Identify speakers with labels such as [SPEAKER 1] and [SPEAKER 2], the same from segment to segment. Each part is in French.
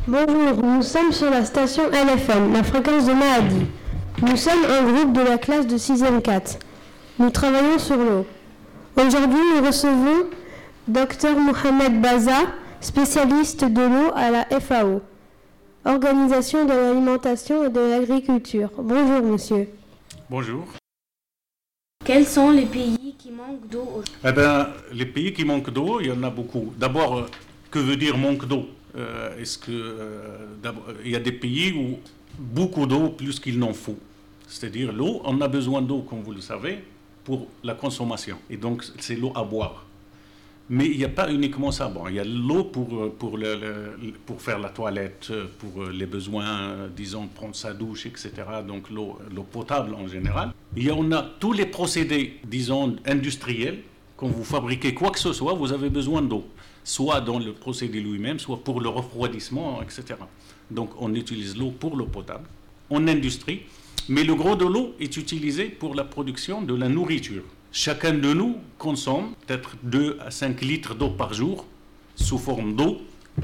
[SPEAKER 1] Bonjour, nous sommes sur la station LFM, la fréquence de Mahadi. Nous sommes un groupe de la classe de 6e 4. Nous travaillons sur l'eau. Aujourd'hui, nous recevons Dr Mohamed Baza, spécialiste de l'eau à la FAO, Organisation de l'alimentation et de l'agriculture. Bonjour, monsieur.
[SPEAKER 2] Bonjour.
[SPEAKER 3] Quels sont les pays qui manquent d'eau aujourd'hui?
[SPEAKER 2] Les pays qui manquent d'eau, il y en a beaucoup. D'abord, que veut dire manque d'eau? Il y a des pays où beaucoup d'eau plus qu'il n'en faut. C'est-à-dire l'eau, on a besoin d'eau, comme vous le savez, pour la consommation. Et donc, c'est l'eau à boire. Mais il n'y a pas uniquement ça. Bon, il y a l'eau pour faire la toilette, pour les besoins, disons, prendre sa douche, etc. Donc l'eau potable en général. On a tous les procédés, disons, industriels. Quand vous fabriquez quoi que ce soit, vous avez besoin d'eau. Soit dans le procédé lui-même, soit pour le refroidissement, etc. Donc on utilise l'eau pour l'eau potable, en industrie. Mais le gros de l'eau est utilisé pour la production de la nourriture. Chacun de nous consomme peut-être 2 à 5 litres d'eau par jour sous forme d'eau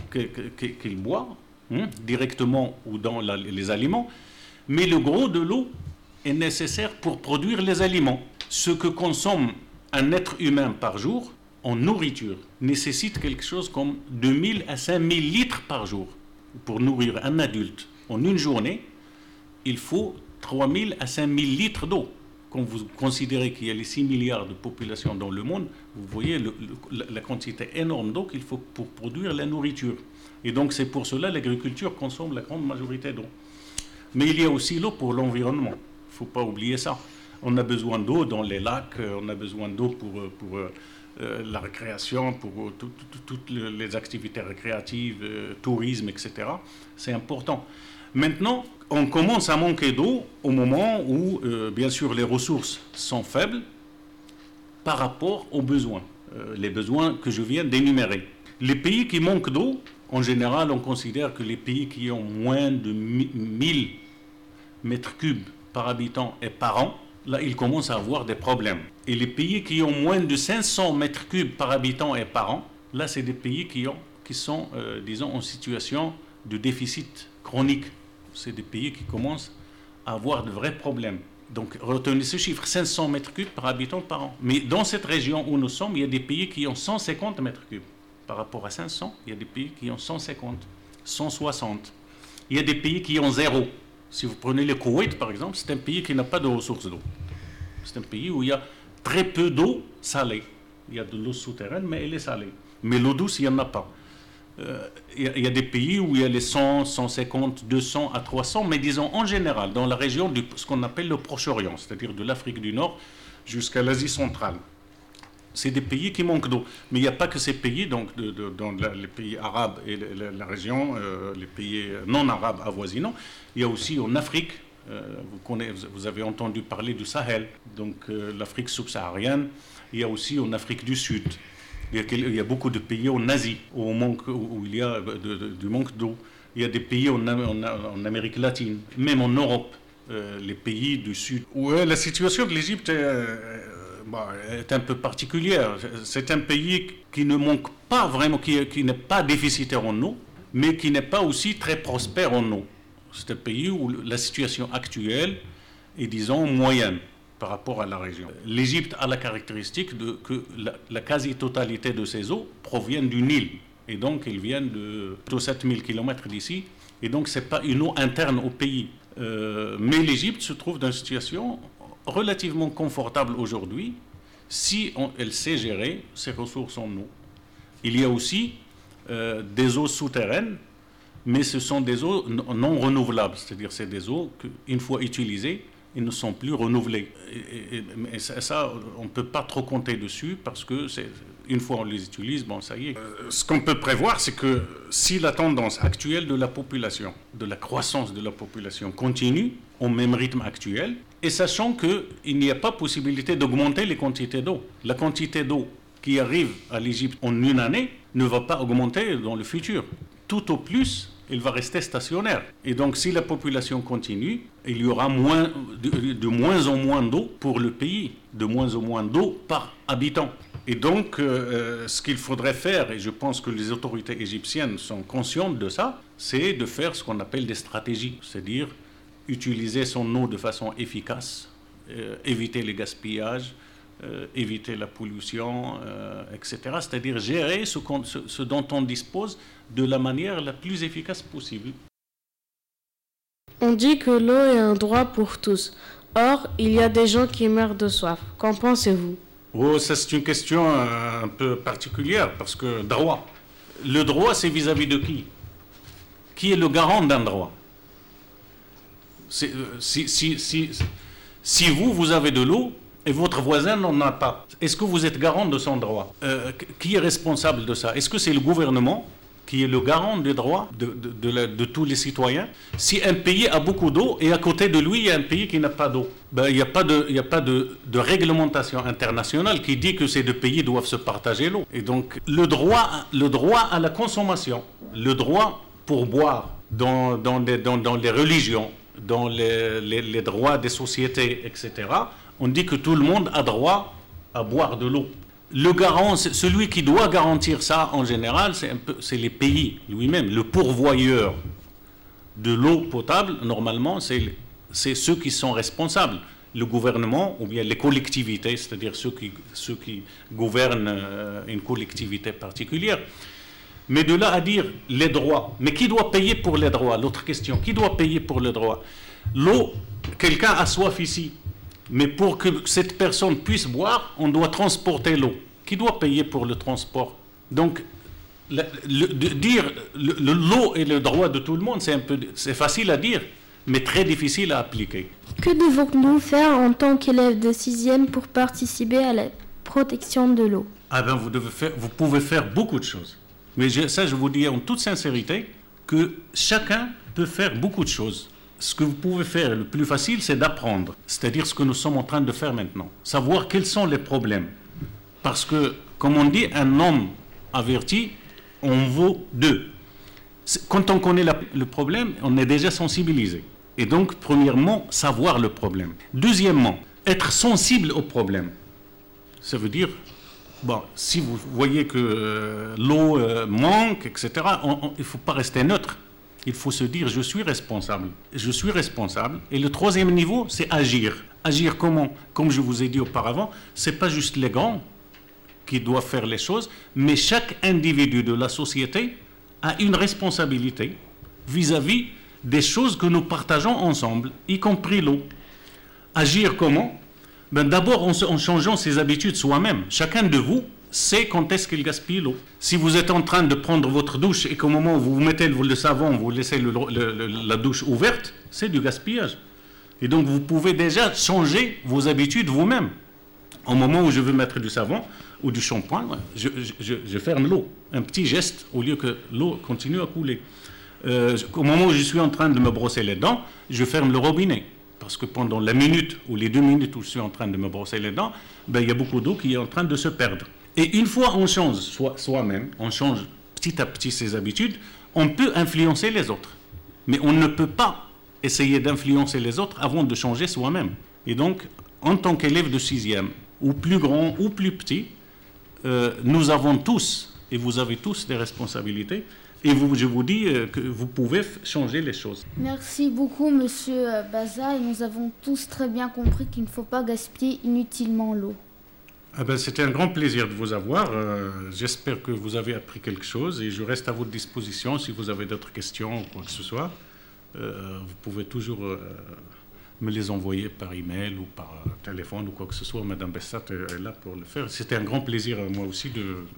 [SPEAKER 2] qu'il boit directement ou dans les aliments. Mais le gros de l'eau est nécessaire pour produire les aliments. Ce que consomme un être humain par jour en nourriture nécessite quelque chose comme 2000 à 5000 litres par jour. Pour nourrir un adulte en une journée, il faut 3000 à 5000 litres d'eau. Quand vous considérez qu'il y a les 6 milliards de population dans le monde, vous voyez la quantité énorme d'eau qu'il faut pour produire la nourriture. Et donc c'est pour cela que l'agriculture consomme la grande majorité d'eau. Mais il y a aussi l'eau pour l'environnement. Il ne faut pas oublier ça. On a besoin d'eau dans les lacs, on a besoin d'eau pour la récréation, pour toutes les activités récréatives, tourisme, etc. C'est important. Maintenant, on commence à manquer d'eau au moment où, bien sûr, les ressources sont faibles par rapport aux besoins, les besoins que je viens d'énumérer. Les pays qui manquent d'eau, en général, on considère que les pays qui ont moins de 1000 mètres cubes par habitant et par an, là, ils commencent à avoir des problèmes. Et les pays qui ont moins de 500 mètres cubes par habitant et par an, là, c'est des pays qui sont, disons, en situation de déficit chronique. C'est des pays qui commencent à avoir de vrais problèmes. Donc, retenez ce chiffre, 500 mètres cubes par habitant par an. Mais dans cette région où nous sommes, il y a des pays qui ont 150 mètres cubes. Par rapport à 500, il y a des pays qui ont 150, 160. Il y a des pays qui ont zéro. Si vous prenez le Koweït, par exemple, c'est un pays qui n'a pas de ressources d'eau. C'est un pays où il y a très peu d'eau salée. Il y a de l'eau souterraine, mais elle est salée. Mais l'eau douce, il n'y en a pas. Il y a des pays où il y a les 100, 150, 200 à 300, mais disons en général, dans la région de ce qu'on appelle le Proche-Orient, c'est-à-dire de l'Afrique du Nord jusqu'à l'Asie centrale. C'est des pays qui manquent d'eau. Mais il n'y a pas que ces pays, donc dans les pays arabes et la région, les pays non arabes avoisinants. Il y a aussi en Afrique, vous avez entendu parler du Sahel, donc l'Afrique subsaharienne. Il y a aussi en Afrique du Sud. Il y a beaucoup de pays en Asie où il y a du manque d'eau. Il y a des pays en Amérique latine, même en Europe, les pays du Sud. Ouais, la situation de l'Égypte est un peu particulière. C'est un pays qui ne manque pas vraiment, qui n'est pas déficitaire en eau, mais qui n'est pas aussi très prospère en eau. C'est un pays où la situation actuelle est, disons, moyenne par rapport à la région. L'Égypte a la caractéristique que la quasi-totalité de ses eaux proviennent du Nil. Et donc, ils viennent de 7000 km d'ici. Et donc, ce n'est pas une eau interne au pays. Mais l'Égypte se trouve dans une situation relativement confortable aujourd'hui si elle sait gérer ses ressources en eau. Il y a aussi des eaux souterraines, mais ce sont des eaux non renouvelables. C'est-à-dire c'est des eaux qu'une fois utilisées, ils ne sont plus renouvelés. Et ça, on ne peut pas trop compter dessus parce que une fois on les utilise, bon, ça y est. Ce qu'on peut prévoir, c'est que si la tendance actuelle de la population, de la croissance de la population continue au même rythme actuel, et sachant qu'il n'y a pas possibilité d'augmenter les quantités d'eau. La quantité d'eau qui arrive à l'Égypte en une année ne va pas augmenter dans le futur. Tout au plus, il va rester stationnaire. Et donc, si la population continue, il y aura de moins en moins d'eau pour le pays, de moins en moins d'eau par habitant. Et donc, ce qu'il faudrait faire, et je pense que les autorités égyptiennes sont conscientes de ça, c'est de faire ce qu'on appelle des stratégies, c'est-à-dire utiliser son eau de façon efficace, éviter les gaspillages, éviter la pollution, etc. C'est-à-dire gérer ce dont on dispose de la manière la plus efficace possible.
[SPEAKER 4] On dit que l'eau est un droit pour tous. Or, il y a des gens qui meurent de soif. Qu'en pensez-vous?
[SPEAKER 2] Oh, ça c'est une question un peu particulière, parce que le droit c'est vis-à-vis de qui? Qui est le garant d'un droit? Si vous avez de l'eau et votre voisin n'en a pas, est-ce que vous êtes garant de son droit? Qui est responsable de ça? Est-ce que c'est le gouvernement qui est le garant des droits de tous les citoyens? Si un pays a beaucoup d'eau et à côté de lui il y a un pays qui n'a pas d'eau, il n'y a pas de réglementation internationale qui dit que ces deux pays doivent se partager l'eau. Et donc le droit à la consommation, le droit pour boire dans les religions, dans les droits des sociétés, etc., on dit que tout le monde a droit à boire de l'eau. Le garant, celui qui doit garantir ça en général, c'est les pays lui-même. Le pourvoyeur de l'eau potable, normalement, c'est ceux qui sont responsables. Le gouvernement ou bien les collectivités, c'est-à-dire ceux qui gouvernent une collectivité particulière. Mais de là à dire les droits, mais qui doit payer pour les droits? L'autre question, qui doit payer pour les droits? L'eau, quelqu'un a soif ici, mais pour que cette personne puisse boire, on doit transporter l'eau. Qui doit payer pour le transport? Donc, dire l'eau est le droit de tout le monde, c'est facile à dire, mais très difficile à appliquer.
[SPEAKER 5] Que devons-nous faire en tant qu'élèves de 6e pour participer à la protection de l'eau?
[SPEAKER 2] Vous pouvez faire beaucoup de choses. Mais je vous dis en toute sincérité que chacun peut faire beaucoup de choses. Ce que vous pouvez faire le plus facile, c'est d'apprendre. C'est-à-dire ce que nous sommes en train de faire maintenant. Savoir quels sont les problèmes. Parce que, comme on dit, un homme averti en vaut deux. Quand on connaît le problème, on est déjà sensibilisé. Et donc, premièrement, savoir le problème. Deuxièmement, être sensible au problème. Ça veut dire... Bon, si vous voyez que l'eau manque, etc., il ne faut pas rester neutre. Il faut se dire, je suis responsable. Je suis responsable. Et le troisième niveau, c'est agir. Agir comment? Comme je vous ai dit auparavant, ce n'est pas juste les grands qui doivent faire les choses, mais chaque individu de la société a une responsabilité vis-à-vis des choses que nous partageons ensemble, y compris l'eau. Agir comment? D'abord en changeant ses habitudes soi-même. Chacun de vous sait quand est-ce qu'il gaspille l'eau. Si vous êtes en train de prendre votre douche et qu'au moment où vous mettez le savon, vous laissez la douche ouverte, c'est du gaspillage. Et donc vous pouvez déjà changer vos habitudes vous-même. Au moment où je veux mettre du savon ou du shampoing, je ferme l'eau. Un petit geste au lieu que l'eau continue à couler. Au moment où je suis en train de me brosser les dents, je ferme le robinet. Parce que pendant la minute ou les 2 minutes où je suis en train de me brosser les dents, il y a beaucoup d'eau qui est en train de se perdre. Et une fois on change soi-même, on change petit à petit ses habitudes, on peut influencer les autres. Mais on ne peut pas essayer d'influencer les autres avant de changer soi-même. Et donc, en tant qu'élève de 6e, ou plus grand ou plus petit, nous avons tous, et vous avez tous des responsabilités, et je vous dis que vous pouvez changer les choses.
[SPEAKER 5] Merci beaucoup, Monsieur Baza. Et nous avons tous très bien compris qu'il ne faut pas gaspiller inutilement l'eau.
[SPEAKER 2] C'était un grand plaisir de vous avoir. J'espère que vous avez appris quelque chose et je reste à votre disposition si vous avez d'autres questions ou quoi que ce soit. Vous pouvez toujours me les envoyer par email ou par téléphone ou quoi que ce soit. Madame Bessat est là pour le faire. C'était un grand plaisir, moi aussi,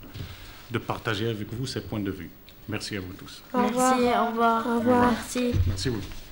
[SPEAKER 2] de partager avec vous ces points de vue. Merci à vous tous.
[SPEAKER 5] Merci, au revoir.
[SPEAKER 1] Au revoir.
[SPEAKER 5] Merci.
[SPEAKER 2] Merci beaucoup.